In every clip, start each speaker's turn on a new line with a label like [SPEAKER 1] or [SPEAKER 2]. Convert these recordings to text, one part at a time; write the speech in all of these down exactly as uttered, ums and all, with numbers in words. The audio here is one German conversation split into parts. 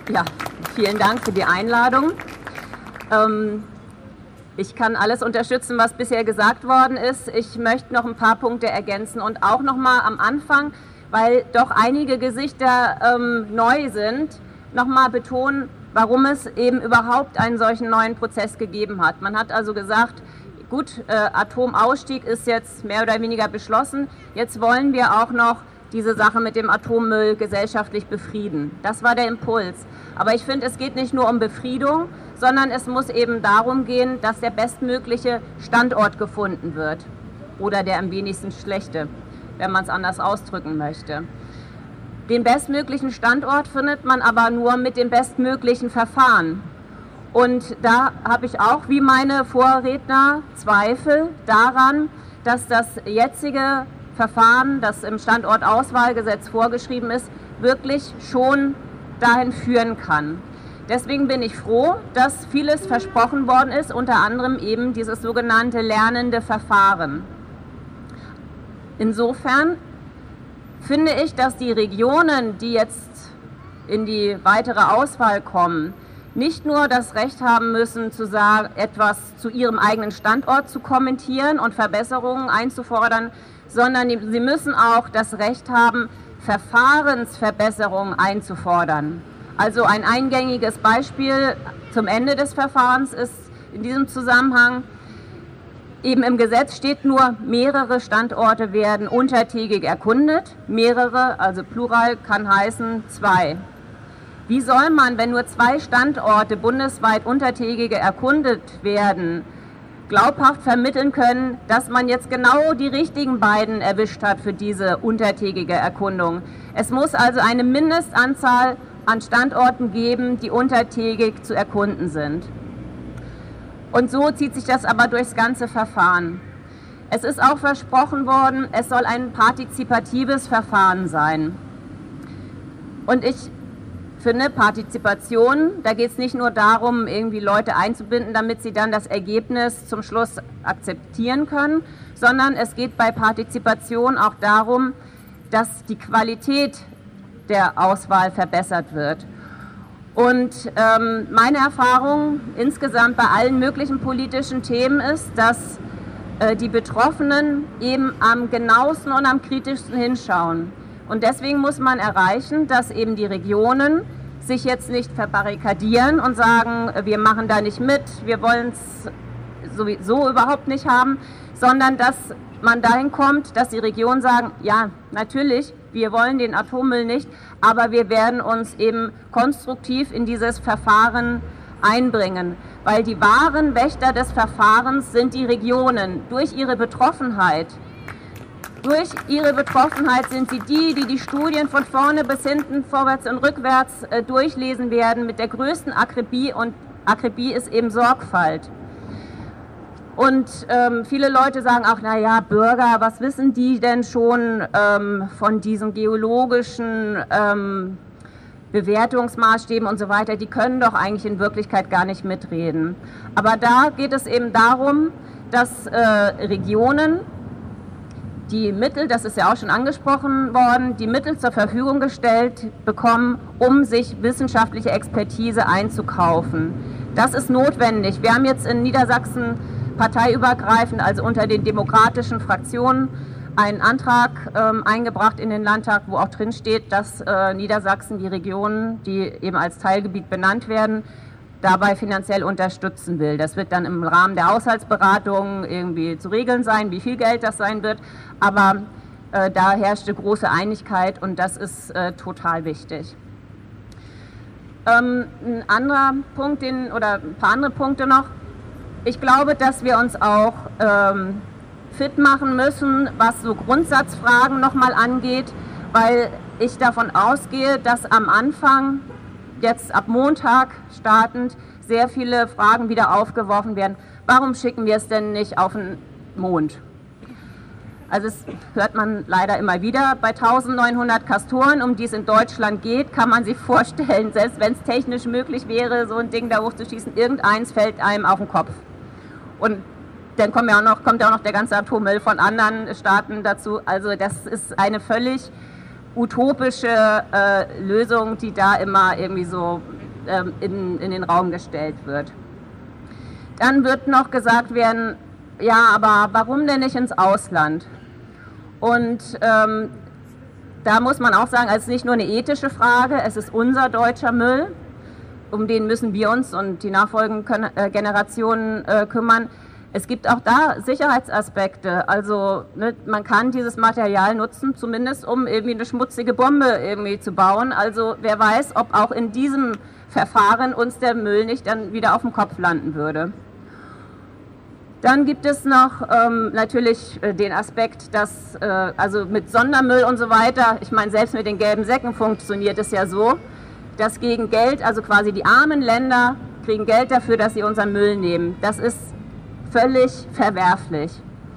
[SPEAKER 1] Ja, vielen Dank für die Einladung. Ähm, ich kann alles unterstützen, was bisher gesagt worden ist. Ich möchte noch ein paar Punkte ergänzen und auch noch mal am Anfang, weil doch einige Gesichter ähm, neu sind, noch mal betonen, warum es eben überhaupt einen solchen neuen Prozess gegeben hat. Man hat also gesagt, gut, äh, Atomausstieg ist jetzt mehr oder weniger beschlossen, jetzt wollen wir auch noch diese Sache mit dem Atommüll gesellschaftlich befrieden. Das war der Impuls. Aber ich finde, es geht nicht nur um Befriedung, sondern es muss eben darum gehen, dass der bestmögliche Standort gefunden wird. Oder der am wenigsten schlechte, wenn man es anders ausdrücken möchte. Den bestmöglichen Standort findet man aber nur mit dem bestmöglichen Verfahren. Und da habe ich auch, wie meine Vorredner, Zweifel daran, dass das jetzige Verfahren, das im Standortauswahlgesetz vorgeschrieben ist, wirklich schon dahin führen kann. Deswegen bin ich froh, dass vieles versprochen worden ist, unter anderem eben dieses sogenannte lernende Verfahren. Insofern finde ich, dass die Regionen, die jetzt in die weitere Auswahl kommen, nicht nur das Recht haben müssen, zu sagen, etwas zu ihrem eigenen Standort zu kommentieren und Verbesserungen einzufordern, sondern sie müssen auch das Recht haben, Verfahrensverbesserungen einzufordern. Also ein eingängiges Beispiel zum Ende des Verfahrens ist in diesem Zusammenhang, eben im Gesetz steht nur, mehrere Standorte werden untertägig erkundet. Mehrere, also Plural, kann heißen zwei. Wie soll man, wenn nur zwei Standorte bundesweit untertägige erkundet werden, glaubhaft vermitteln können, dass man jetzt genau die richtigen beiden erwischt hat für diese untertägige Erkundung? Es muss also eine Mindestanzahl an Standorten geben, die untertägig zu erkunden sind. Und so zieht sich das aber durchs ganze Verfahren. Es ist auch versprochen worden, es soll ein partizipatives Verfahren sein. Und ich finde, Partizipation, da geht es nicht nur darum, irgendwie Leute einzubinden, damit sie dann das Ergebnis zum Schluss akzeptieren können, sondern es geht bei Partizipation auch darum, dass die Qualität der Auswahl verbessert wird. Und ähm, meine Erfahrung insgesamt bei allen möglichen politischen Themen ist, dass äh, die Betroffenen eben am genauesten und am kritischsten hinschauen. Und deswegen muss man erreichen, dass eben die Regionen sich jetzt nicht verbarrikadieren und sagen, wir machen da nicht mit, wir wollen es sowieso überhaupt nicht haben, sondern dass man dahin kommt, dass die Regionen sagen, ja, natürlich, wir wollen den Atommüll nicht, aber wir werden uns eben konstruktiv in dieses Verfahren einbringen. Weil die wahren Wächter des Verfahrens sind die Regionen durch ihre Betroffenheit. Durch ihre Betroffenheit sind sie die, die die Studien von vorne bis hinten, vorwärts und rückwärts äh, durchlesen werden mit der größten Akribie, und Akribie ist eben Sorgfalt. Und ähm, viele Leute sagen auch, naja, Bürger, was wissen die denn schon ähm, von diesen geologischen ähm, Bewertungsmaßstäben und so weiter, die können doch eigentlich in Wirklichkeit gar nicht mitreden. Aber da geht es eben darum, dass äh, Regionen die Mittel, das ist ja auch schon angesprochen worden, die Mittel zur Verfügung gestellt bekommen, um sich wissenschaftliche Expertise einzukaufen. Das ist notwendig. Wir haben jetzt in Niedersachsen parteiübergreifend, also unter den demokratischen Fraktionen, einen Antrag ähm, eingebracht in den Landtag, wo auch drin steht, dass äh, Niedersachsen die Regionen, die eben als Teilgebiet benannt werden, dabei finanziell unterstützen will. Das wird dann im Rahmen der Haushaltsberatungen irgendwie zu regeln sein, wie viel Geld das sein wird, aber äh, da herrschte große Einigkeit und das ist äh, total wichtig. Ähm, ein anderer Punkt, den, oder ein paar andere Punkte noch. Ich glaube, dass wir uns auch ähm, fit machen müssen, was so Grundsatzfragen nochmal angeht, weil ich davon ausgehe, dass am Anfang, jetzt ab Montag startend, sehr viele Fragen wieder aufgeworfen werden. Warum schicken wir es denn nicht auf den Mond? Also das hört man leider immer wieder. Bei eintausendneunhundert Castoren, um die es in Deutschland geht, kann man sich vorstellen, selbst wenn es technisch möglich wäre, so ein Ding da hochzuschießen, irgendeins fällt einem auf den Kopf. Und dann kommt ja auch noch, kommt ja auch noch der ganze Atommüll von anderen Staaten dazu. Also das ist eine völlig utopische äh, Lösung, die da immer irgendwie so ähm, in, in den Raum gestellt wird. Dann wird noch gesagt werden, ja, aber warum denn nicht ins Ausland? Und ähm, da muss man auch sagen, es ist nicht nur eine ethische Frage, es ist unser deutscher Müll, um den müssen wir uns und die nachfolgenden äh, Generationen äh, kümmern. Es gibt auch da Sicherheitsaspekte, also ne, man kann dieses Material nutzen, zumindest um irgendwie eine schmutzige Bombe irgendwie zu bauen. Also wer weiß, ob auch in diesem Verfahren uns der Müll nicht dann wieder auf dem Kopf landen würde. Dann gibt es noch ähm, natürlich äh, den Aspekt, dass äh, also mit Sondermüll und so weiter, ich meine selbst mit den gelben Säcken funktioniert es ja so, dass gegen Geld, also quasi die armen Länder kriegen Geld dafür, dass sie unseren Müll nehmen. Das ist völlig verwerflich.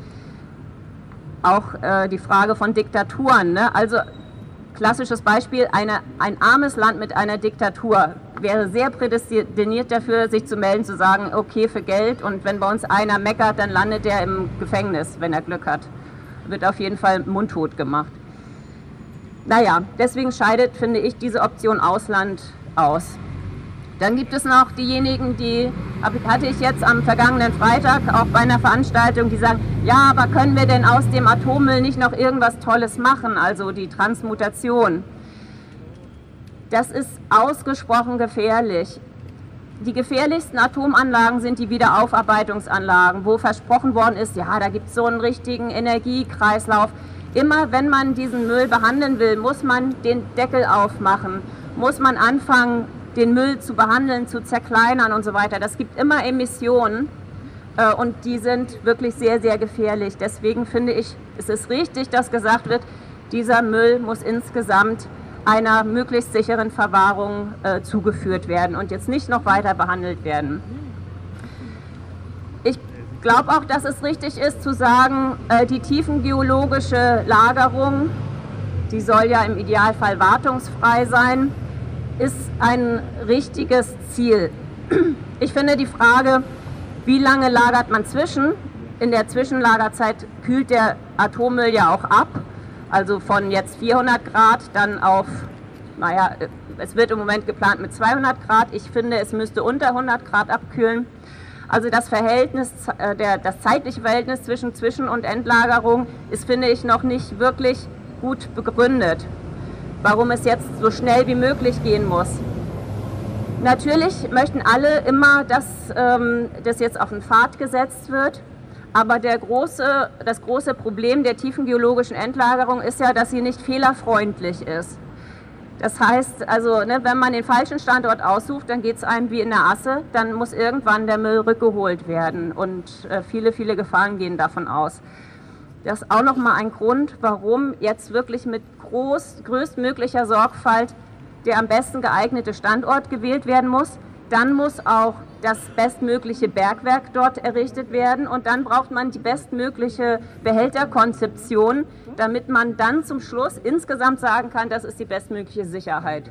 [SPEAKER 1] Auch äh, die Frage von Diktaturen, ne? Also klassisches Beispiel, eine, ein armes Land mit einer Diktatur wäre sehr prädestiniert dafür, sich zu melden, zu sagen, okay, für Geld, und wenn bei uns einer meckert, dann landet er im Gefängnis, wenn er Glück hat. Wird auf jeden Fall mundtot gemacht. Naja, deswegen scheidet, finde ich, diese Option Ausland aus. Dann gibt es noch diejenigen, die, hatte ich jetzt am vergangenen Freitag auch bei einer Veranstaltung, die sagen, ja, aber können wir denn aus dem Atommüll nicht noch irgendwas Tolles machen, also die Transmutation. Das ist ausgesprochen gefährlich. Die gefährlichsten Atomanlagen sind die Wiederaufarbeitungsanlagen, wo versprochen worden ist, ja, da gibt es so einen richtigen Energiekreislauf. Immer wenn man diesen Müll behandeln will, muss man den Deckel aufmachen, muss man anfangen, den Müll zu behandeln, zu zerkleinern und so weiter. Das gibt immer Emissionen äh, und die sind wirklich sehr, sehr gefährlich. Deswegen finde ich, es ist richtig, dass gesagt wird, dieser Müll muss insgesamt einer möglichst sicheren Verwahrung äh, zugeführt werden und jetzt nicht noch weiter behandelt werden. Ich glaube auch, dass es richtig ist zu sagen, äh, die tiefengeologische Lagerung, die soll ja im Idealfall wartungsfrei sein, ist ein richtiges Ziel. Ich finde die Frage, wie lange lagert man zwischen? In der Zwischenlagerzeit kühlt der Atommüll ja auch ab, also von jetzt vierhundert Grad dann auf, naja, es wird im Moment geplant mit zweihundert Grad. Ich finde, es müsste unter hundert Grad abkühlen. Also das Verhältnis, der, das zeitliche Verhältnis zwischen Zwischen- und Endlagerung ist, finde ich, noch nicht wirklich gut begründet, warum es jetzt so schnell wie möglich gehen muss. Natürlich möchten alle immer, dass ähm, das jetzt auf den Pfad gesetzt wird, aber der große, das große Problem der tiefengeologischen Endlagerung ist ja, dass sie nicht fehlerfreundlich ist. Das heißt, also, ne, wenn man den falschen Standort aussucht, dann geht es einem wie in der Asse, dann muss irgendwann der Müll rückgeholt werden und äh, viele, viele Gefahren gehen davon aus. Das ist auch nochmal ein Grund, warum jetzt wirklich mit groß, größtmöglicher Sorgfalt der am besten geeignete Standort gewählt werden muss. Dann muss auch das bestmögliche Bergwerk dort errichtet werden und dann braucht man die bestmögliche Behälterkonzeption, damit man dann zum Schluss insgesamt sagen kann, das ist die bestmögliche Sicherheit.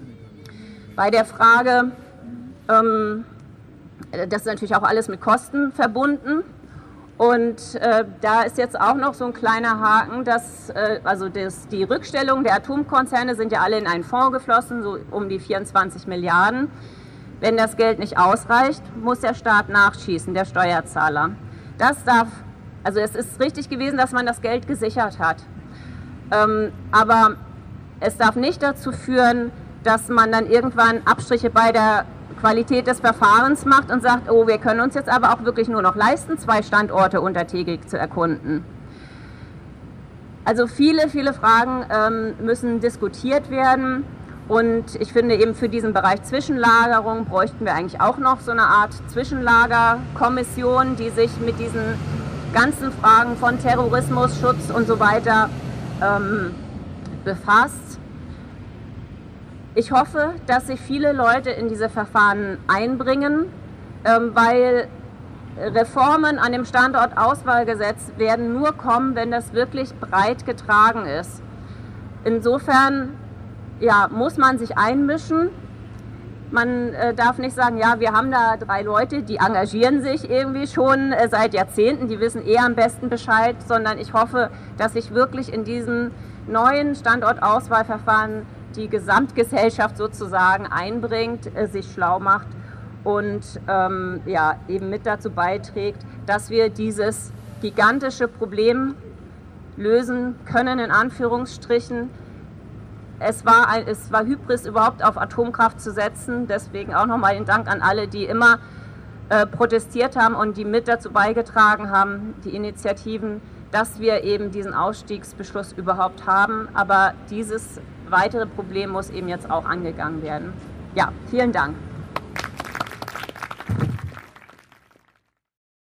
[SPEAKER 1] Bei der Frage, ähm, das ist natürlich auch alles mit Kosten verbunden. Und äh, da ist jetzt auch noch so ein kleiner Haken, dass äh, also das, die Rückstellungen der Atomkonzerne sind ja alle in einen Fonds geflossen, so um die vierundzwanzig Milliarden. Wenn das Geld nicht ausreicht, muss der Staat nachschießen, der Steuerzahler. Das darf, also es ist richtig gewesen, dass man das Geld gesichert hat. Ähm, aber es darf nicht dazu führen, dass man dann irgendwann Abstriche bei der Qualität des Verfahrens macht und sagt, oh, wir können uns jetzt aber auch wirklich nur noch leisten, zwei Standorte untertägig zu erkunden. Also viele, viele Fragen ähm, müssen diskutiert werden und ich finde eben für diesen Bereich Zwischenlagerung bräuchten wir eigentlich auch noch so eine Art Zwischenlagerkommission, die sich mit diesen ganzen Fragen von Terrorismus, Schutz und so weiter ähm, befasst. Ich hoffe, dass sich viele Leute in diese Verfahren einbringen, ähm, weil Reformen an dem Standortauswahlgesetz werden nur kommen, wenn das wirklich breit getragen ist. Insofern ja, muss man sich einmischen. Man äh, darf nicht sagen, ja, wir haben da drei Leute, die engagieren sich irgendwie schon äh, seit Jahrzehnten, die wissen eher am besten Bescheid, sondern ich hoffe, dass sich wirklich in diesen neuen Standortauswahlverfahren die Gesamtgesellschaft sozusagen einbringt, äh, sich schlau macht und ähm, ja, eben mit dazu beiträgt, dass wir dieses gigantische Problem lösen können, in Anführungsstrichen. Es war, ein, es war Hybris, überhaupt auf Atomkraft zu setzen. Deswegen auch nochmal den Dank an alle, die immer äh, protestiert haben und die mit dazu beigetragen haben, die Initiativen, dass wir eben diesen Ausstiegsbeschluss überhaupt haben. Aber dieses weitere Problem muss eben jetzt auch angegangen werden. Ja, vielen Dank.